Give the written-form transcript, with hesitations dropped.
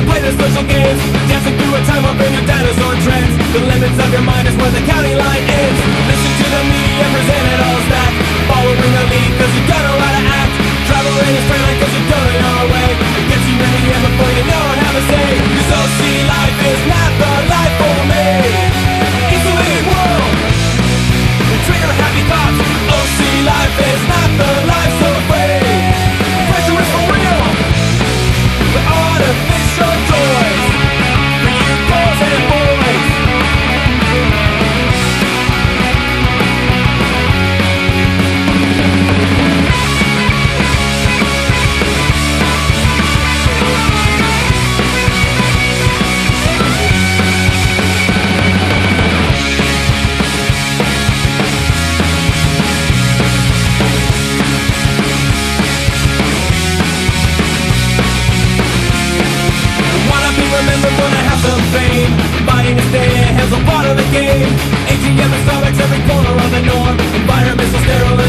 play the social games, dancing through a time warp in your dinosaur trends. The limits of your mind is where the county line ends. Listen to the media, present it all back. Following the lead cause you don't know how to act. Travel in a straight line cause you don't know your way. It gets you in the end before you know how to say. Cause OC life is not the life for me. Easily world, trigger happy thoughts. OC life is not the life so free. Pressure is for real, the artificial joys for you girls and boys. Remember when I have some fame, buying a stand, hands on part of the game. ATM and Starbucks every corner of the norm. Environmental sterile